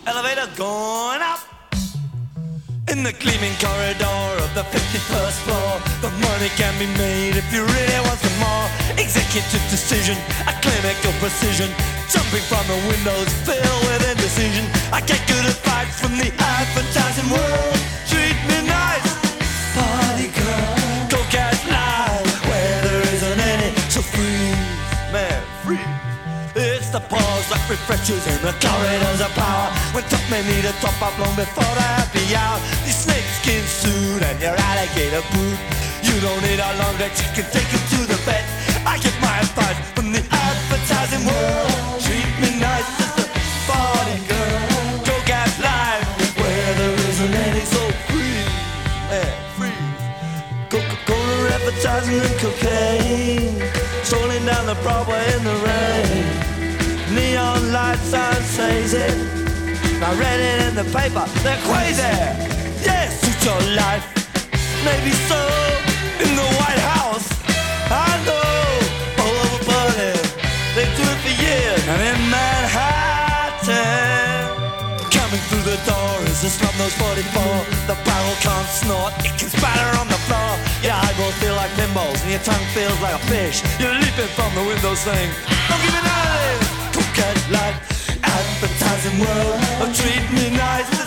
Elevator going up. In the gleaming corridor of the 51st floor, the money can be made if you really want some more. Executive decision, a clinical precision, jumping from the windows filled with indecision. I get good advice from the advertising world. Treat me nice, party girl. Go get live where there isn't any. So freeze, man, freeze. It's the pause that refreshes in the corridors of power. When top men need a top up long before the happy hour. Your snakeskin suit and your alligator boot. You don't need a long that you can take it to the bed. I get my advice from the advertising world. Treat me nice as the party girl. Go get live where there isn't any. So freeze, freeze. Coca-Cola advertising and cocaine, strolling down the Broadway in the rain. Neon light sign says it. I read it in the paper, they're crazy. Yes, suit your life. Maybe so, in the White House. I know, all over Berlin. They do it for years. And in Manhattan, coming through the door is a Slumdog 44. The barrel can't snort, it can spatter on the floor. Your eyeballs feel like pinballs and your tongue feels like a fish. You're leaping from the window saying, don't give me nothing. Get life, advertising world, treat me nice.